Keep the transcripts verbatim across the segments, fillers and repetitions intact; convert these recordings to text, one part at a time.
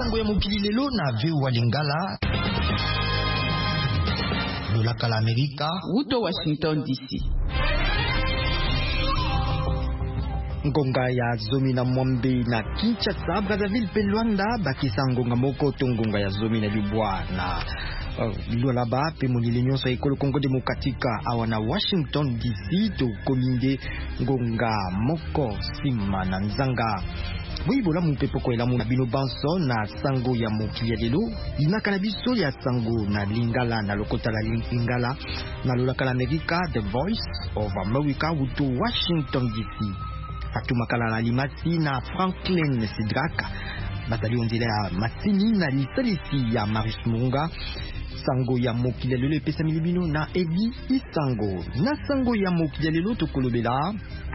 sango ya mokili lelo na V O A Lingala. Lola kala Amerika. Uto Washington D C. Ngonga ya zomi na Mwambe na Kinshasa, Brazzaville pe Luanda bakisa ngonga moko to ngonga ya zomi na Libwa na uh, Lola ba pe monile nyonso ekolo Congo Demokratika awa na Washington D C to kominde ngonga moko sima na nzanga. Boibola mupepo ko elamu na bino banso na sango ya mokili lelo inaka na biso ya sango na Lingala na lokota la Lingala na Lola kala Amerika, The Voice of America to Washington D C. Fatuma Kalala Limasi na Franklin Sidraka batali onzela ya Masini na lisalisi ya Maris Munga. Sango ya mokili lelo epesa milibino na Edi Isango. Na sango ya mokili lelo tokolobela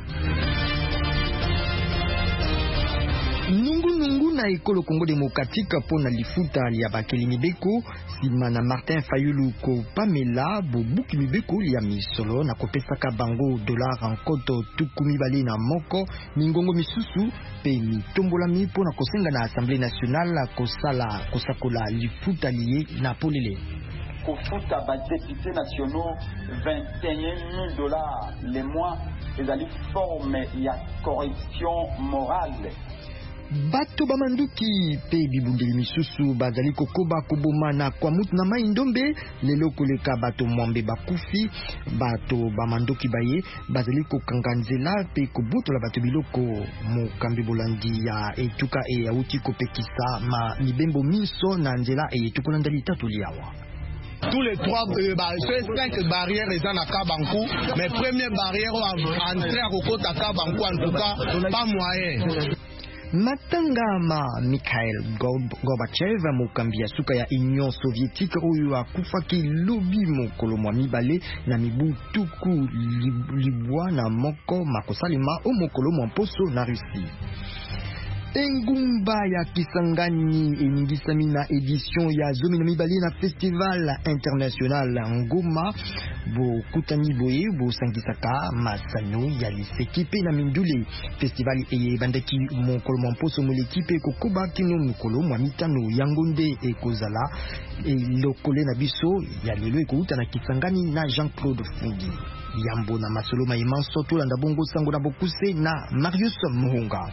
nungu nungu na ekolo Congo Demokratika pona lifuta ya bakeli mibeko sima na Martin Fayulu ko Pamela bobuki mibeko ya misolo na kopesaka bango dollar ankoto tukumi bali na moko mingongo misusu pe mitombola mi pona kosenga na Assemblée nationale kosala kosakola lifuta liye na polele kofuta ba députés nationaux vingt et un mille dollars les mois ezali forme ya corruption morale. Bato bamanduki pe bibundeli misusu bazali kokoba koboma na kwa mutu na mai ndombe lelo koleka bato Mwambe bakufi bato bamanduki baye bazali kokanga nzela pe kobutola bato biloko mokambi bolandi ya etuka e auti kopekisa ma mibembo miso na nzela e etuka ndali tatu liawa. Tous les trois, euh, bah, cinq barrières étant à Kabankou, mais première barrière entrée à Kokota à Kabankou, en tout cas, pas moyen. Matangama Mikhail Gorbachev mokambi ya suka ya Union Soviétique oyo akufaki lobi mokolo mwa mibale na mibu tuku libwa na moko makosalima o mokolo mwa poso na Russie. Engumba ya Kisangani eningisami na edition ya zomi na mibale na Festival International Ngoma bo kutani boye bo sangisaka masanyo ya lisekipe na mindule. Festival eye bandaki mokolo mwa mposo molekipe kokoba kino mokolo mwa mitano yangonde ekozala e lokole na biso ya lelo ekouta na Kisangani na Jean-Claude Fundi. Yambo na masolo maimanso tolanda bongo sango na bokuse na Marius Muhunga.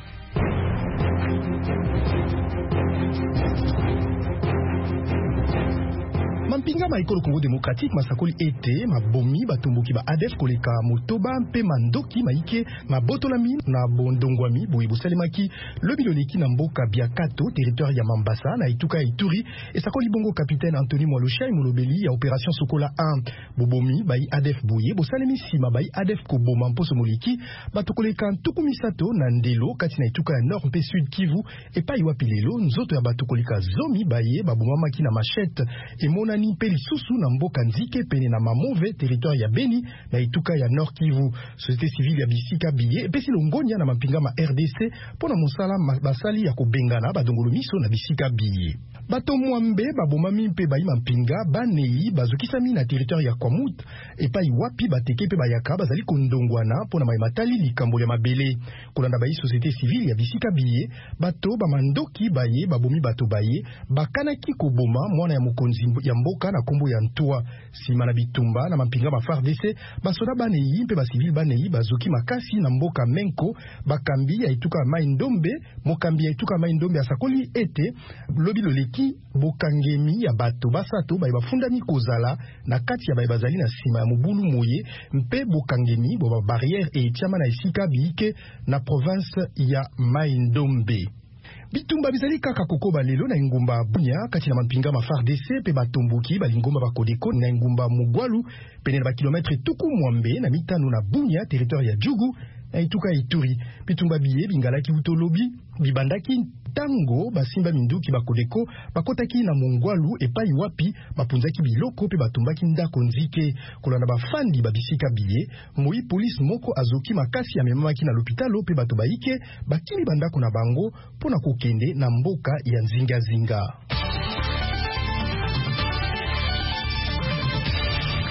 Mampinga maikolo Congo Démocratique masakoli ete mabomi batomboki ba A D F koleka motoba mpe mandoki maike mabotolami na bondongwami boye bosalemaki lobiloleki na mboka Biakato territoire ya Mambasa na ituka ya Ituri esakoli bongo capitaine Anthony Mwaloshai molobeli ya opération Sokola un bobomi bai A D F boye bosalemi sima bai A D F koboma mposo moleki batokoleka ntukumisato na ndelo kati na ituka ya Nord mpe Sud Kivu epai wapi lelo nzoto ya batokoleka zomi baye babomamaki na machette emona ni pe lisusu na mboka Nzike pene na Mamove territoire ya Beni na ituka ya Nord Kivu. Société civile ya bisika biye epesi longonya na mapinga ma R D C pona mosala basali ya kobengana badongolo miso na bisika biye. Bato Mwambe babomami mpe bayi mampinga banei bazokisami na territoire ya Kwamut epai wapi bateke pe bayaka bazali kondongwana pona maimatali likambo ya mabele. Kolanda bayi société civile ya bisika biye bato bamandoki baye babomi bato baye bakanaki koboma mwana ya mokonzi ya mboka na kombo ya Ntua sima na bitumba na mampinga ma F A R D C basoda banei mpe basivile banei bazoki makasi na mboka Menko bakambi ya ituka mai ndombe mokambi ya ituka mai ndombe asakoli ete lobi loleki bokangemi ya bato basato baye bafundami kozala na kati ya baye bazali na sima ya mobulu moye mpe bokangemi bo ba barrière e etiama na esika biike na province ya mai ndombe. Bitumba bizali kaka kokoba lelo na ngumba Bunya kati na mampinga ma F A R D C pe batomboki balingomba bakodeko na ngumba Mugwalu pene na ba kilometre tuku Mwambe na mitano na Bunya territoire ya Djugu na ituka Ituri. Bitumba biye bingalaki utolobi bibandaki tango basimba minduki bakodeko bakotaki na Mongwalu epai wapi bapunzaki biloko pe batumbaki ndako Nzike kolanda bafandi babisika biye moi police moko azoki makasi ya memamaki na l'hôpital pe bato baike bakili bandako na bango pona kokende na mboka ya Nzinga Zinga.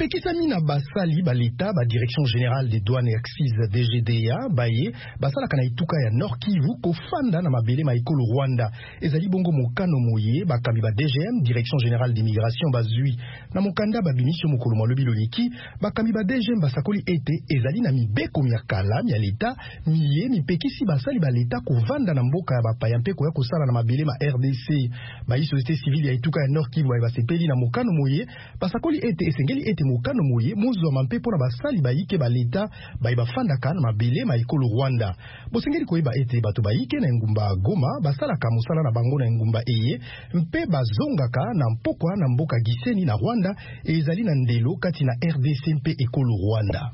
Epekisami na basali baleta ba direction générale des douanes et axes D G D A baye basala kana ituka ya Nord Kivu ko fanda na mabele ma ekolo Rwanda ezali bongo mokano moye bakambi ba D G M direction générale d'immigration bazui na mokanda ba binisho mokolo malobi loliki bakambi ba D G M basakoli ete ezali na mibeko ya kala ya leta miye mipekisi basali baleta ko vanda na mboka ya bapaya mpe ko ya kosala na mabele ma R D C ba société civile ya ituka ya Nord Kivu ba sepeli na mokano moye basakoli ete esengeli ete mokano moye mozo mampe pona basali bayike baleta bayi bafanda kana mabele ma ekolo Rwanda bosengeli koyeba ete bato bayike na ngumba Goma basala ka musala na bango na ngumba eye mpe bazongaka na mpokwa na mboka Giseni na Rwanda ezali na ndelo kati na R D C mpe ekolo Rwanda.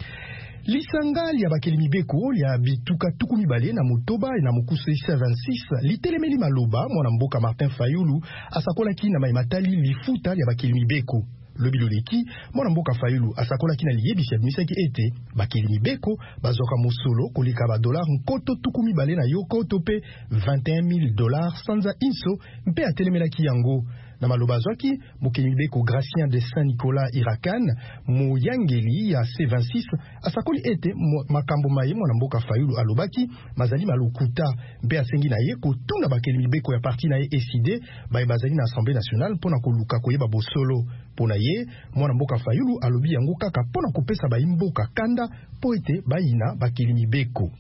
Lisanga ya bakeli mibeko ya bituka tuku mibale na motoba na mokusu vingt-six litelemeli maloba mwana mboka Martin Fayulu asakolaki na maimatali lifuta ya bakeli mibeko. Lobi loleki mwana mboka Fayulu asakolaki na liyebisi misaki ete bakeli mibeko bazoka mosolo kolika ba dollars nkoto tuku mibale na yoko tope vingt et un mille dollars sanza inso mpe atelemelaki yango. Na maloba zwaki mokeli mibeko Gracien de Saint-Nicolas Irakan moyangeli ya C vingt-six asakoli ete makambo maye mwana mboka Fayulu alobaki mazali malukuta mpe asengi na ye kotuna bakeli mibeko ya parti na ye E C D baye bazali na Assemblée nationale pona koluka koyeba bosolo pona ye mwana mboka Fayulu alobi yango kaka pona kopesa bayimboka kanda po ete bayina bakeli mibeko.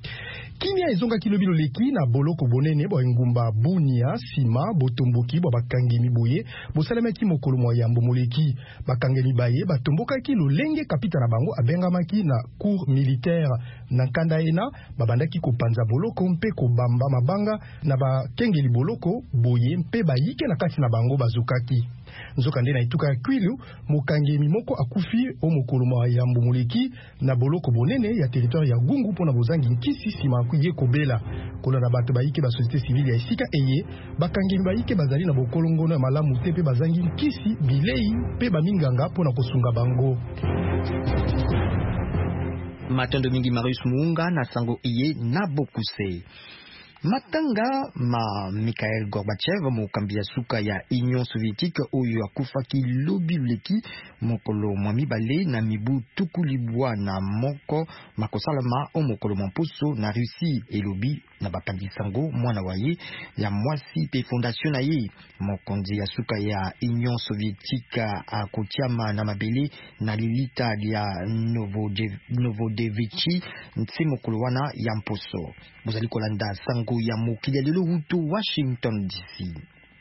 Kimia ezonga kilobi loleki na boloko bonene bo ngumba Bunia sima botomboki bo bakangemi boye bosalemaki mokolo mwa yambo moleki bakangemi baye batombokaki lolenge kapita na bango abengamaki na cour militaire na kanda ena babandaki kopanza boloko mpe kobamba mabanga na bakengeli boloko boye mpe bayike na kati na bango bazukaki nzoka nde na ituka ya kwilu mokangemi moko akufi o mokolo mwa yambo moleki na boloko bonene ya territoire ya Gungu pona bozangi nkisi sima kuye kobela kola na bato bayike ba société civile ya esika eye bakangemi bayike bazali na bokolongono ya malamu te pe bazangi nkisi bilei pe baminganga pona kosunga bango. Matondo mingi Marius Muunga na sango iye na bokuse. Matanga ma Mikhail Gorbachev mokambia suka ya Union Soviétique oyo akufaki lobi leki mokolo mwami bale na mibu tukulibwa na moko makosalama o mokolo mamposo na Russie elobi na bapandi sango mwana waye ya mwasi pe fondation na ye mokonzi ya suka ya Union Soviétique akotiama na mabele na lilita ya Novodevichi ntse mokolo wana ya mposo mozali kolanda sango ya mokili lelo hutu Washington D C.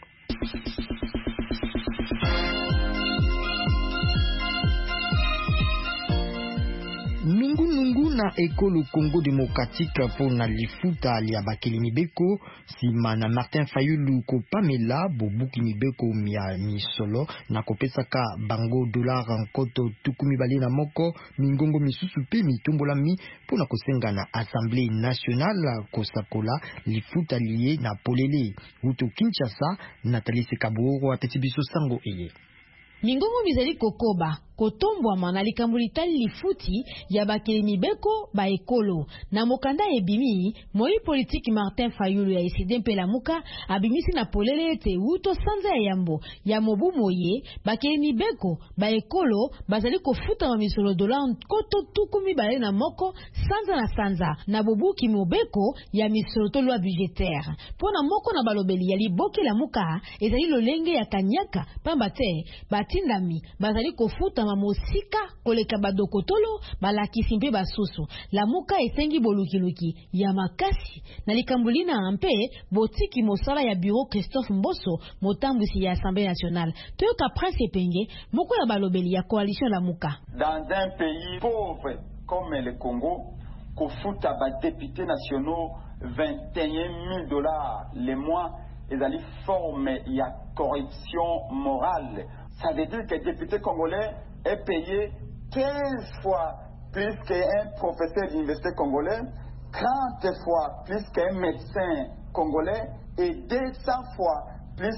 Nungu nungu na ekolo Congo démocratique pour na lifuta ya bakeli mibeko sima na Martin Fayulu ko Pamela bobuki mibeko mia misolo na kopesaka bango dollar nkoto tukumi bali na moko mingongo misusu pe mitombola mi pona kosenga na Assemblée nationale kosakola lifuta lié na polele hutu Kinshasa. Nathalie Sekaburo apeti biso sango eye mingongo mizali kokoba kotombwa mana likambulitali lifuti ya bakeli mibeko ba ekolo na mokanda ebimi moi politique Martin Fayulu ya eside mpela muka abimisi na polele ete uto sanza ya yambo ya mobu moye bakeli mibeko ba ekolo bazali kofuta ma misolo dola koto tukumi bale na moko sanza na sanza na bobuki mobeko ya misolo tolwa budgétaire pona moko na balobeli ya liboki la muka ezali lolenge ya kanyaka pamba te batindami bazali kofuta mamosika koleka badokotolo balakisi mpe basusu la muka esengi bolukiluki ya makasi na likambulina ampe botiki mosala ya bureau Christophe Mboso motambwisi ya Assemblée nationale toyoka prince epenge moko ya balobeli ya coalition la muka. Dans un pays pauvre comme le Congo kofuta ba députés nationaux vingt et un mille dollars le mois ezali forme ya corruption morale. Ça veut dire que le député congolais est payé quinze fois plus qu'un professeur d'université congolais, trente fois plus qu'un médecin congolais et deux cents fois plus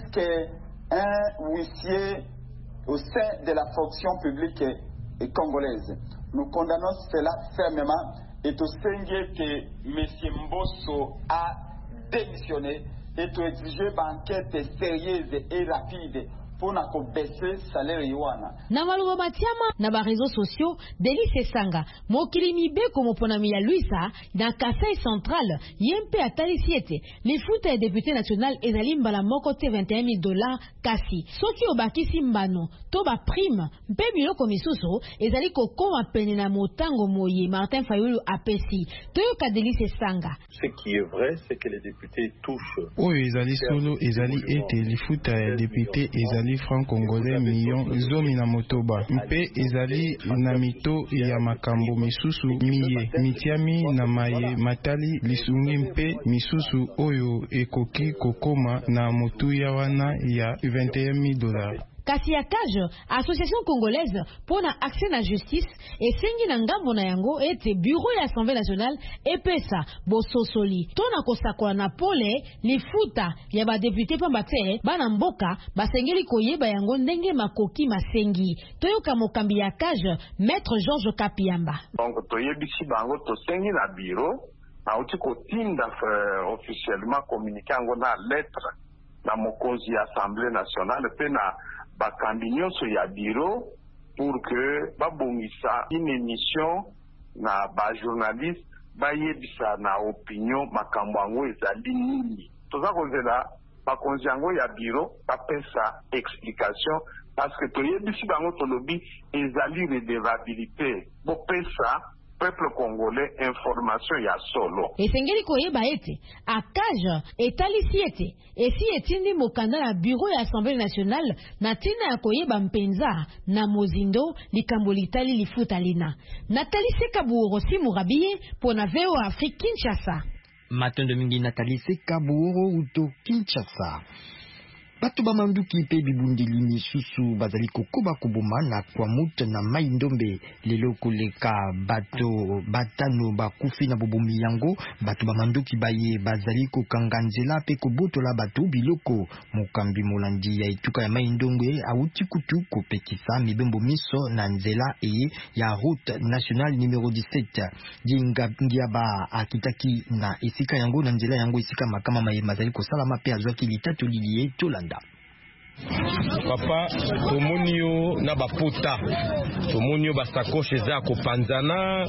qu'un huissier au sein de la fonction publique congolaise. Nous condamnons cela fermement et tout ce que M. Mboso a démissionné et tout exiger une enquête sérieuse et rapide pour na ko baisser salaire yoana. Na maluba matiama na ba réseaux sociaux Delice Sanga mokili mibeko moponami ya Luisa na Kasai Central yempe atalisi ete lifuta ya député national ezali mbala moko te vingt et un mille dollars kasi soki obakisi mbano to ba prime mpe biloko misusu ezali kokoma pene na motango moye Martin Fayulu apesi toyoka Delice Sanga. Ce qui est vrai c'est que les députés touchent oyo ezali solo ezali ete lifuta ya député ezali franc congolais million zomi na motoba mpe ezali na mito ya makambo misusu miye mitiami na maye matali lisungi mpe misusu oyo ekoki kokoma na motuya wana ya vingt et un mille dollars. Kasi ya Cage, Association Congolaise pour na accès na justice et sengi na ngambo na yango ete bureau ya Assemblée nationale epesa bososoli tona kosakola na pole lifuta ya ba député pamba te bana mboka basengeli koyeba yango ndenge makoki masengi toyoka mokambi ya Cage maître Georges Kapiamba. Donc toyebisi bango to sengi na bureau na uti kotinda uh, officiellement communiquer yango na lettre na mokonzi ya Assemblée nationale pe na bakambi nyonso ya bureau pour que babongisa une émission na ba journaliste bayebisa na opinion makambo yango ezali nini toza kozela bakonzi yango ya bureau bapesa explication parce que toyebisi bango tolobi ezali redevabilité bopesa peuple congolais information ya solo. Esengeli koyeba ete akaja etalisi ete esi etindi mokanda na bureau ya Assemblée nationale na tina ya koyeba mpenza na mozindo likambo litali lifuta lina. Nathalie Sekaburo si Murabiye pona V O Afrique Kinshasa. Matondo mingi Nathalie Sekaburo uto Kinshasa. Batu bamanduki pe bibundili misusu bazali kokoba kubuma na kwa muta na mai ndombe lelo koleka bato batano bakufi na bobumi yango batu bamanduki baye bazali kokanga nzela pe kobotola batu biloko mokambi molandi ya etuka ya mai ndombe auti kutu kopekisa mibembo miso na nzela e ya route nationale numéro dix-sept jinga ngiaba akitaki na esika yango na nzela yango esika makama maye mazali kosalama pe azwaki litatu lilie tolanda. Papa tomonio na bapota tomonio basakoche za kopanzana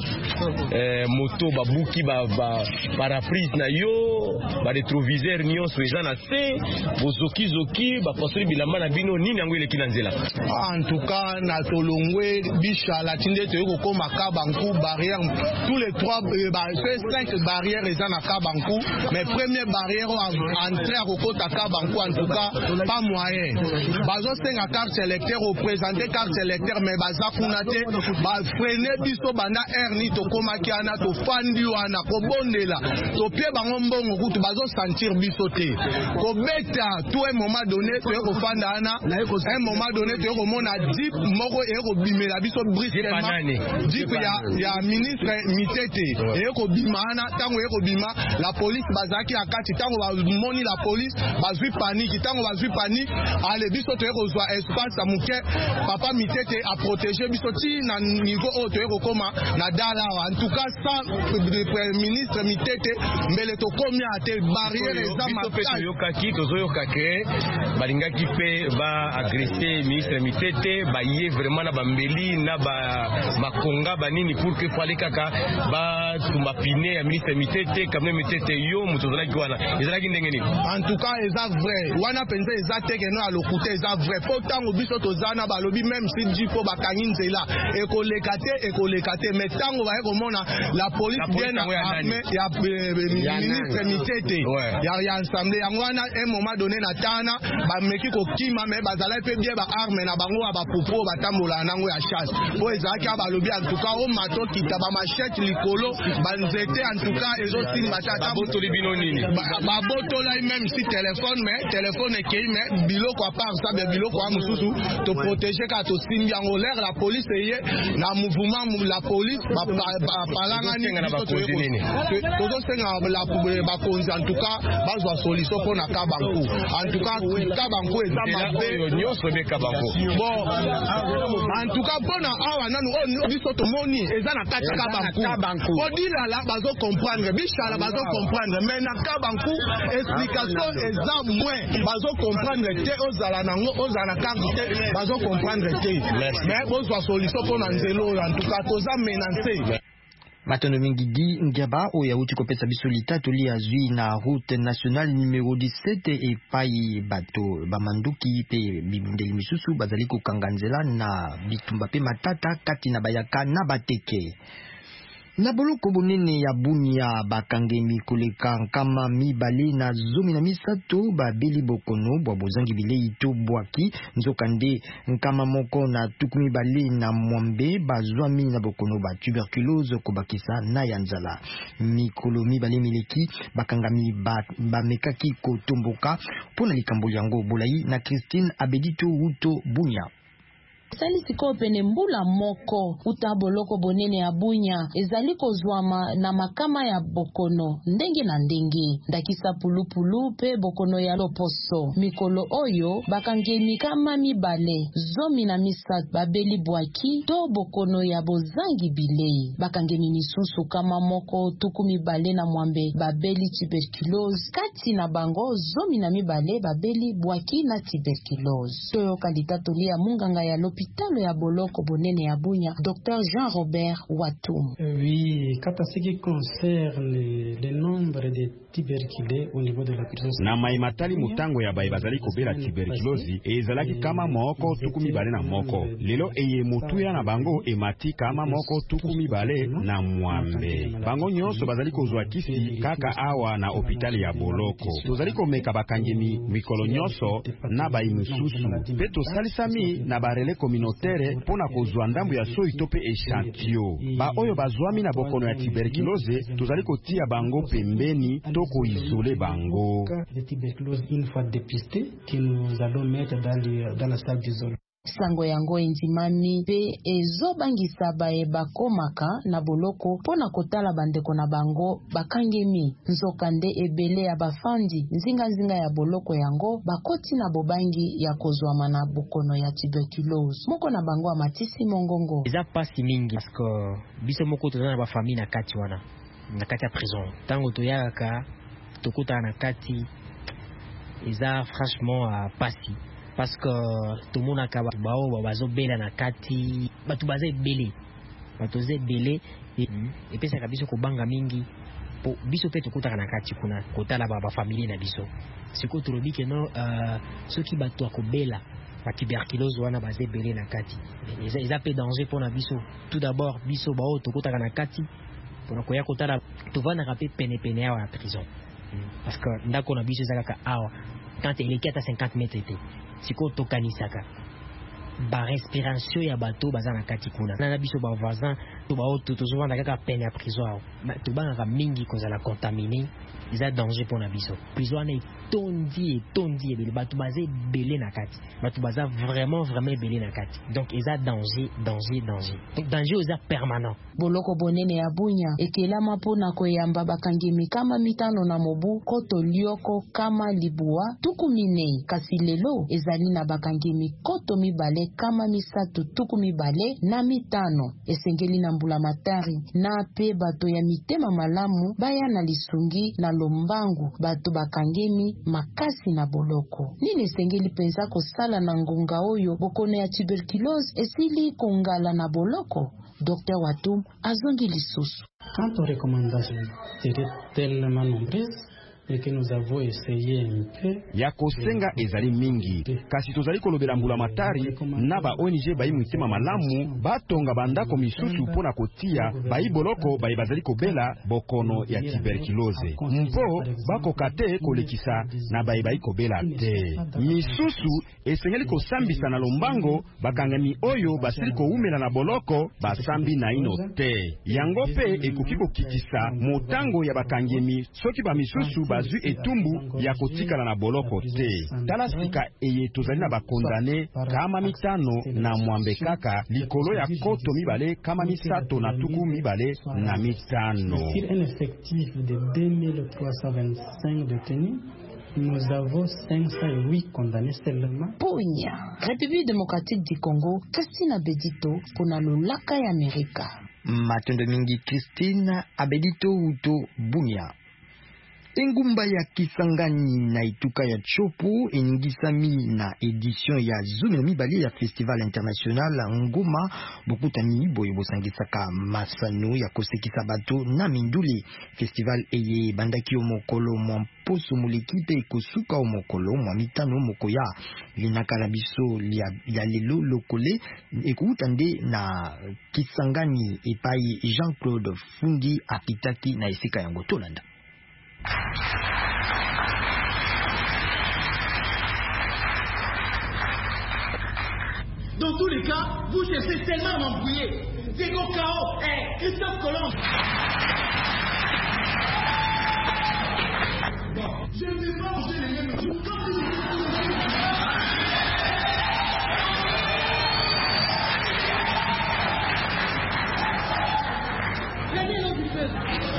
eh, moto babuki ba, ba paraprise na yo ba rétroviseur nyonso eza na se bozoki zoki ba pasori bilamba na bino nini yango eleki na nzela. En tout cas na tolongwe bishala tinde to yoko koma kabanku barrière tous les trois euh, ba cinq barrières eza na kabanku mais première barrière entrer à kokota kabanku en tout cas pas moyen. Bazo senga carte électeur représenter carte électeur mais baza kunate ba freiner biso banda erni to komaki ana to fandi wana ko bondela to pie bango mbongo kutu bazo sentir biso te ko beta tout un moment donné to ko fanda ana un moment donné to ko mona dip moko e ko bimela biso brusquement dip ya ya ministre Mitete e ko bimana tango e ko bima la police bazaki akati tango ba moni la police bazui panique tango bazui panique ale biso to eko zwa espace amuke papa Mitete a protéger biso ti na niveau auto eko koma na dala en tout cas ça le ministre Mitete mbele to komia te barrière eza makasi yo kaki tozo yo kake balingaki pe ba agresser ministre Mitete ba yé vraiment na bambeli na ba makonga banini pour que fallait kaka ba tumba pine ya ministre Mitete comme Mitete yo mutozalaki wana ezalaki ndenge nini en tout cas eza vrai wana penza eza teke no alokute eza vrai potango biso tozana balobi même si jipo bakangi nzela ekolekate ekolekate mais tango ba ekomona la police bien armée ya ministre Mitete ya ya ensemble yango wana un moment donné na tana ba meki ko kima mais bazala pe bien ba arme na bango ba popo batambola nango ya chasse po ezaki balobi en tout cas o mato kita ba machette likolo ba nzete en tout cas ezo simba tata botoli bino nini ba botola même si téléphone mais téléphone ekei mais biloko à part ça bien biloko a mususu to protéger ka to simbi en l'air la police eye na mouvement la police ba palanga ni to to senga la ba konzi en tout cas bazwa solution pour na kabanku en tout cas kabanku eza mabe nyonso be kabanku bon en tout cas bona awa nanu o biso to moni eza na kati kabanku odila la bazo comprendre bishala bazo comprendre mais na kabanku explication eza moins bazo comprendre te o bozala nango ozala carte bazo comprendre te mais bozwa solution pour nanzelo en tout cas toza menacer. Matondo mingi di Ndiaba oya uti kopesa biso litatu li azui na route nationale numéro dix-sept et pai bato bamanduki pe bibundeli misusu bazali kokanganzela na bitumba pe matata kati na bayaka na bateke. Na boloko bonene ya Bunia bakangemi koleka nkama mibale na zomi na misato babeli bokono bwa bozangi bilei to bwaki nzokande nkama moko na tuku mibale na mwambe bazwami na bokono ba tuberculose kobakisa na yanzala. Mikolo mibale mileki bakangami bamekaki kotomboka pona likambo yango bolai na Christine Abedito Wuto Bunia. Sali siko pene mbula moko uta boloko bonene ya Bunya ezali kozwama na makama ya bokono ndenge na ndenge ndakisa pulupulu pe bokono ya loposo mikolo oyo bakangemi kama mibale zomi na misat babeli bwaki to bokono ya bozangi bilei bakangemi misusu kama moko tuku mibale na mwambe babeli tuberculose kati na bango zomi na mibale babeli bwaki na tuberculose toyo kandidatu ya munganga ya lopi Talo ya boloko bonene ya Bunya, docteur Jean-Robert Watum. Oui, quant à ce qui concerne le nombre de tuberculés au niveau de la prison. Na maimatali mutango ya baibazali kobela tuberculosi ezalaki kama moko tukumi bale na moko. Lelo eye mutuya na bango emati kama moko tukumi bale na mwambe. Bango nyonso bazali kozwa kisi kaka awa na hopitali ya boloko. Tozali komeka bakangemi mikolo nyonso na baimususu. Peto salisami na barele communautaire pona kozwa ndambu ya soi tope echantio. Ba oyo bazwami na bokono ya tuberculose tozali kotia bango pembeni toko isole bango. De tuberculose une fois dépisté que nous allons mettre dans, le, dans la salle d'isolement. Sango yango endimami pe ezobangisa bae bakomaka na boloko pona kotala bandeko na bango bakangemi nzokande ebele ya bafandi nzinga nzinga ya boloko yango bakoti na bobangi ya kozwama na bokono ya tuberculose moko na bango amatisi mongongo eza pasi mingi parce que biso moko toza na bafamille na kati wana na kati ya prison tango toyaka tokota na kati eza franchement uh, pasi parce que tout le monde a kababa bao bazo bela na kati batu baze belé batu ze belé et et puis ça kabiso ko banga mingi po biso pe tukuta na kati kuna kotala baba famille na biso siko tulobi ke no euh ceux qui batu ko bela ba tuberculose wana baze belé na kati ils ils a peu danger pour na biso tout d'abord biso bao tukuta na kati pour ko ya kotala tu vas na rapé pene pene à la prison parce que ndako na biso zaka awa quand il est à cinquante mètres était siko tokanisaka ba respiration ya bato bazana kati kuna na biso ba voisin to ba auto to zovanda kaka peine ya prison to banga mingi kozala contaminé ils a danger pour na biso prison na tondi et tondi et bato bazé belé na kati bato baza vraiment vraiment belé na kati donc ils a danger danger danger donc danger oza permanent boloko bonene ya Bunya ekelama pona koyamba bakangemi kama mitano na mobu koto lioko kama libua tukumine kasi lelo ezali na bakangemi koto mibale kama misato tuku mibale na mitano esengeli na mbula matari na pe bato ya mitema malamu baya na lisungi na lombangu bato bakangemi makasi na boloko nini esengeli penza kosala na ngonga oyo bokono ya tuberculose esili kongala na boloko docteur Watum azongi lisusu. Quant aux recommandations, c'était tellement nombreuses et que nous avons essayé un peu. Yako senga ezali mingi kasi tozali kolobela mbula matari na ba O N G bayi mutema malamu batonga bandako misusu pona kotia bayi boloko bayi bazali kobela bokono ya tuberculose mpo bako kate kolekisa na bayi bayi kobela te misusu esengeli kosambisa na lombango bakangami oyo basili koumela na boloko basambi na ino te yango pe ekoki kokitisa motango ya bakangemi soki ba misusu bazui etumbu ya kotikala na boloko te tala sika eye tozali na bakondane kama mitano na mwambe kaka likolo ya koto mibale kama misato na tuku mibale na mitano. Sur un effectif de deux mille trois cent vingt-cinq détenus, nous avons cinq cent huit condamnés seulement. Bunya, République démocratique du Congo, Christine Abedito pour la lolaka ya Amerika. Matondo mingi Christine Abedito Wuto Bunya. Engumba ya Kisangani na ituka ya Chopo eningisami na edition ya Zomi na mibale ya Festival International Ngoma bokutani boye bosangisaka masano ya kosekisa bato na minduli. Festival eye bandaki omokolo mwa poso mulekite ikosuka omokolo mwa mitano mokoya linakala biso ya lelo lokole ekutande na Kisangani epai Jean-Claude Fundi akitaki na esika yango tolanda. Dans tous les cas, vous cherchez tellement à m'embrouiller. Diego Cao, hey, Christophe Colomb. Bon, je ne vais pas manger les mêmes jours comme les La mienne en bouffeuse.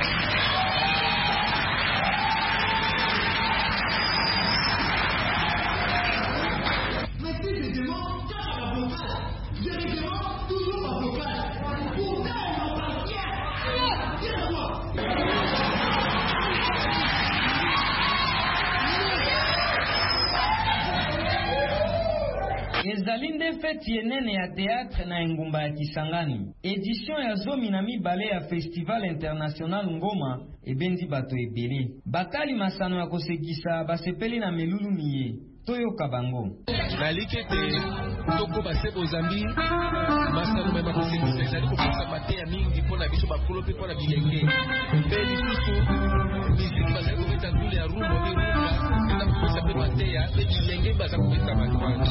Ezalinde feti yenene ya théâtre na engumba ya Kisangani. Édition ya zomi na mibale ya Festival International Ngoma ebendi bato ebele. Bakali masano ya kosekisa basepeli na melulu miye. Toyoka bango. Nalikete toko basebo zambi masano mema kosekisa ezali kopesa mateya mingi pona biso bakolo pe pona bilenge. Peli susu misiki bazali kopesa ndule ya rumo ni rumba eza kopesa pe mateya pe bilenge baza kopesa matwana.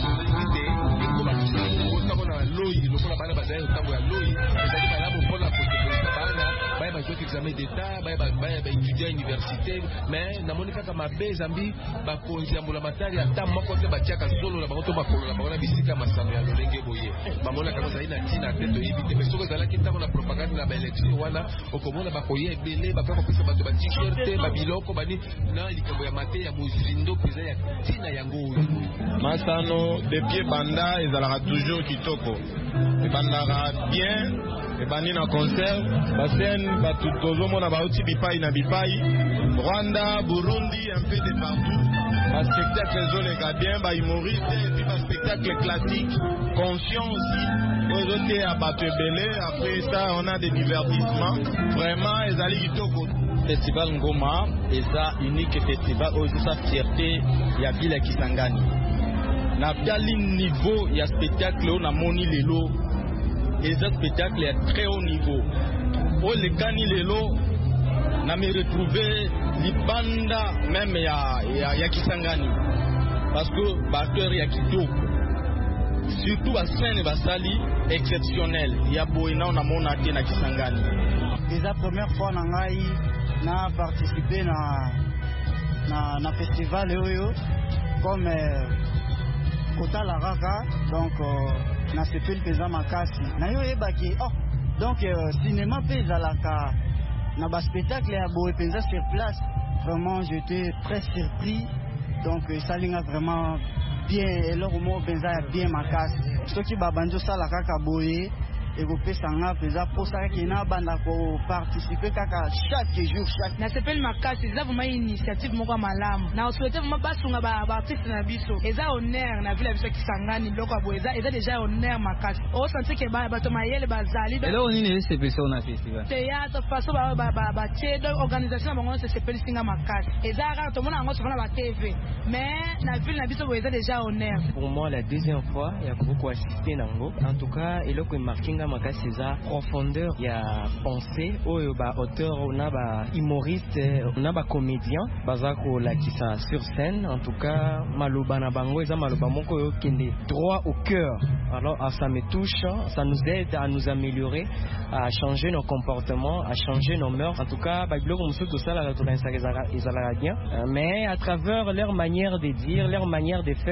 Ikoba kusa kona loyi lokola bana bazali otango ya loyi ezali malamu pona kosekisa bana baya bajoki examen d'état baya baya ba étudiant université mais namoni kaka mabe zambi bakonzi ya mbula matari ata moko te batiaka solo na bango to bakolo na bango na bisika masano ya lolenge boye bamona kaka zali na tina te to yibite mais soko ezalaki ntango na propagande na baélection wana okomona bakoya ebele bakaka kopesa bato ba t-shirt babiloko bani na likambo ya mate ya mozindo peza ya tina yango oyo masano depuis banda ezalaka toujours kitoko ebandaka bien ebandi na concert bascène bato tozomona bauti bipai na bipai Rwanda, Burundi, un peu de partout. Un spectacle ezoleka bien, ba humoriste et puis un spectacle classique, conscient aussi. Ozote à bato ebele, après ça on a des divertissements. Vraiment ezali kitoko. Festival Ngoma eza unique festival oyo sa fierté ya ville ya Kisangani. Na biali niveau ya spectacle na moni lelo eza spectacle ya très haut niveau. O le kani lelo na me retrouver libanda même ya ya, ya Kisangani parce que batteur ya kitoko surtout ba scène basali exceptionnel ya boina na mona te na Kisangani. C'est la première fois na ngai na participer na na na festival oyo comme euh, kota la raka donc euh, na sepel peza makasi na yo ebaki oh donc euh, cinéma peza la ka na ba spectacle ya boe penza sur place. Vraiment j'étais très surpris donc ça linga vraiment bien et leur mot penza bien makasi soki babanjo sala kaka boe et go pesa nga pesa pour ça qui na banda ko participer kaka chaque jour chaque na sepel makasi za vraiment initiative moko malamu na souhaiter vraiment basunga ba artiste na biso eza honneur na ville biso Kisangani loko boe eza eza déjà honneur makasi o sentir que ba bato mayele bazali et là on est sepel sur na festival théâtre façon ba ba ba tiedo organisation bango c'est sepel singa makasi eza rare to mona ngo sofana ba T V mais na ville na biso boe eza déjà honneur. Pour moi la deuxième fois il y a beaucoup assisté nango en tout cas et loko marqué makasi eza profondeur ya pensée oyo ba auteur na ba humoriste na ba comédien baza ko lakisa sur scène. En tout cas maloba na bango eza maloba moko yo kende droit au cœur. Alors ça me touche, ça nous aide à nous améliorer, à changer nos comportements, à changer nos mœurs. En tout cas ba biloko musu to sala la to kanisa ezala bien mais à travers leur manière de dire, leur manière de faire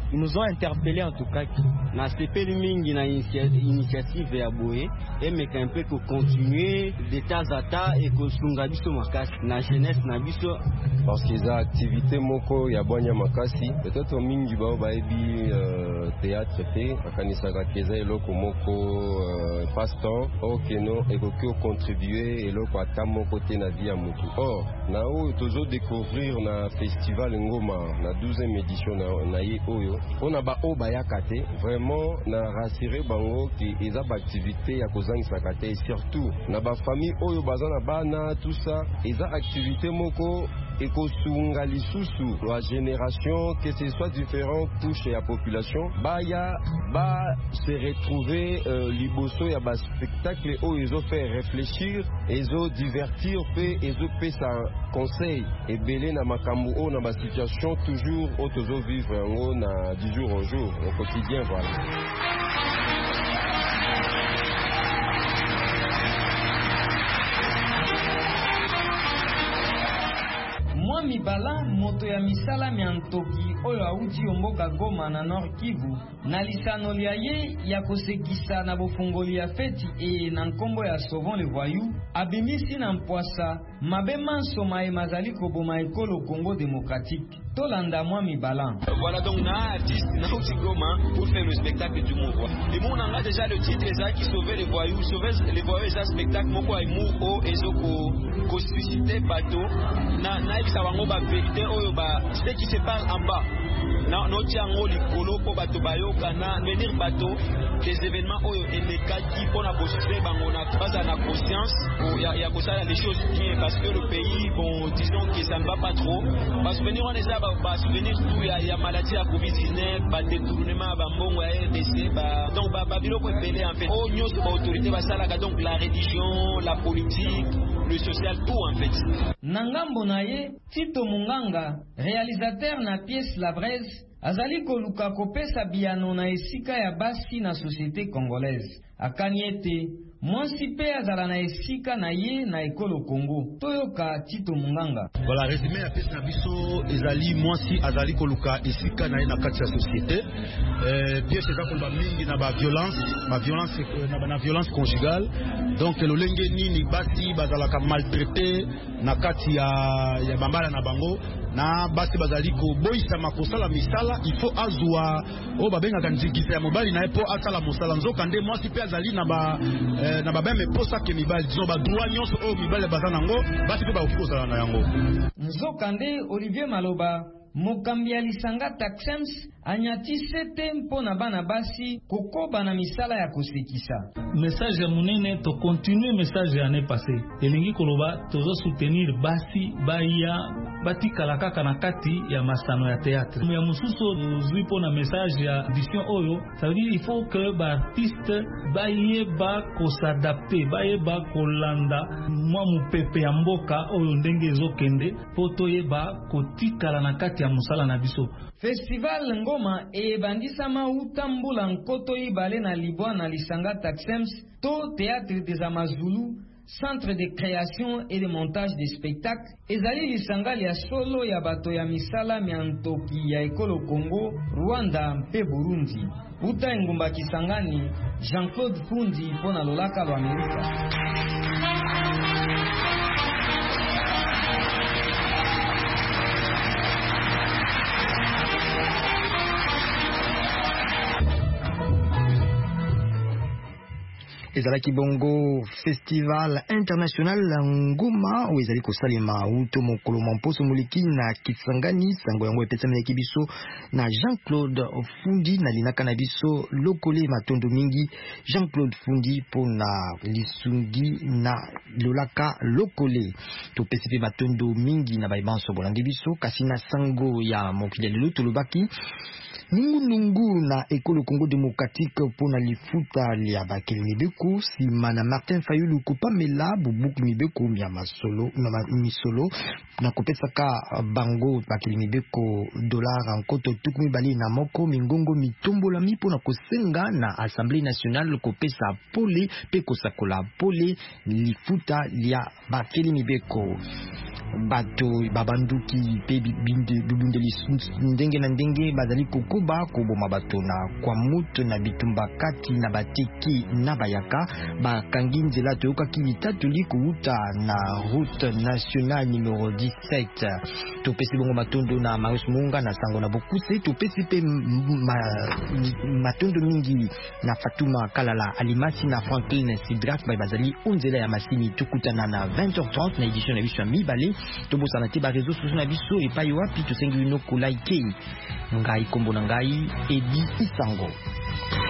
Ils nous ont interpellés en tout cas. Na sepeli mingi na initiative ya boye et mais un peu que continuer de temps à temps et que sunga biso makasi na jeunesse na biso parce que za activité moko ya bwanya makasi peut-être mingi ba ba ebi euh, théâtre te akanisa ka keza eloko moko euh, passe-temps ok non et que contribuer eloko atamo côté na vie ya mutu. Or na o tozo découvrir na festival Ngoma na douzième édition na, na ye oyo on a ba o ba yakate vraiment na rassurer bango ki eza ba activité ya kozangisa kate et surtout na ba famille oyo bazana bana tout ça eza activité moko et kosunga lisusu la génération que ce soit différentes couches ya population ba ya ba se retrouver euh, liboso ya ba spectacle oyo ils ont fait réfléchir ils ont divertir pe ils ont fait ça conseil et belé na makambu o na ba situation toujours autozo vivre yango na du jour au jour au quotidien voilà. Mwa mibala moto ya misala miantoki oyo auti omboka Goma na Nord Kivu na lisano lia ye ya kosekisa na bofungoli ya feti e na nkombo ya Sauvons les Voyous abimisi na mpwasa mabe manso mae mazali koboma ekolo Congo démocratique. Tolanda mwa mibala. Voilà donc na artiste na uti Goma pour faire le spectacle du Mourois. Et mon anga déjà le titre est qui sauver les voyous, sauver les voyous ça spectacle moko ay mou o ezoko ko susciter bateau na na ça va ngo ba vérité oyo ba ce qui se parle en bas. Na no tiango likolo po bato bayoka na venir bateau des événements oyo elekaki pona bosser bango na base na conscience ou ya ya kosala les choses bien parce que le pays bon disons que ça ne va pas trop. Ba souvenir on est là ba souvenir tout ya ya maladie ya covid dix-neuf ba détournement ba mbongo ya R D C ba donc ba ba biloko ebele en fait. Oh nyos ba autorité ba sala donc la religion, la politique, le social tout en fait. Nangambo naye Tito Munganga réalisateur na pièce La Braise azali koluka kopesa biano na esika ya basi na société congolaise akani ete mwansi pe azala na esika na ye na ekolo Congo toyoka Tito Munganga. Voilà résumé ya pièce na biso ezali mwansi azali koluka esika na ye na kati ya société euh pièce eza koloba mingi na ba violence ba violence na na violence conjugale donc lolenge nini basi bazalaka maltraité na kati ya ya bambala na bango na basi bazali ko boyisa makosala misala il faut azwa o babenga kanjikisa ya mobali na epo asala mosala nzoka nde mwasi pe azali na ba eh, na ba me posa ke mibali disons ba droit nyonso o mibali bazana ngo basi pe ba okosala na yango nzoka nde Olivier Maloba mokambi ya lisanga Taxems anyati sete mpona bana basi kokoba na misala ya kosekisa. Message ya munene to continue message ya année passée elingi koloba tozo soutenir basi baya batikala kaka na kati ya masano ya théâtre ya mususu zui pona message ya vision oyo ça veut dire il faut que ba artiste baye ba ko s'adapter baye ba kolanda mwa mupepe ya mboka oyo ndenge ezokende poto yeba kotikala na kati ya musala na biso. Festival Ngoma ebandisama utambula nkoto ibale na libwa na lisanga Taxems to théâtre des Amazulu centre de création et de montage de spectacles ezali lisanga ya solo ya bato ya misala miantoki ya ekolo Congo, Rwanda mpe Burundi. Uta engumba Kisangani, Jean-Claude Fundi pona lolaka lwa Amerika. ezalaki bongo festival international Ngoma oyo ezali kosalema uto mokolo mposo moleki na Kisangani sango yango epesami yaki biso na Jean-Claude Fundi na linaka na biso lokole matondo mingi Jean-Claude Fundi pona lisungi na lolaka lokole topesi pe matondo mingi na baibanso bolandi biso kasi na sango ya mokili lelo tolobaki Nungu nungu na ekolo Congo démocratique pona lifuta lia bakeli mibeko sima na Martin Fayulu kopamela bubuku mibeko ya masolo na misolo na kopesaka bango bakeli mibeko dollar nkoto tuku mibali na moko mingongo mitombola mi pona kosenga na Assemblée nationale kopesa pole pe kosakola pole lifuta lia bakeli mibeko. bato babanduki pe bibundeli ndenge na ndenge bazali kokuba koboma bato na kwa mutu na bitumba kati na bateki na bayaka bakangi nzela toyokaki mitatu likuuta na route nationale numéro dix-sept. Topesi bongo matondo na Marius Munga na sango na Bokuse. Topesi pe ma, matondo mingi na Fatuma Kalala Alimasi na Franklin Sidrak by bazali unzela ya masini tukutana na vingt heures trente na edition na biso ya mibale. Tobosana te ba réseaux sociaux na biso epai wapi tosengi bino ko like ngai kombo na ngai Edi Isango.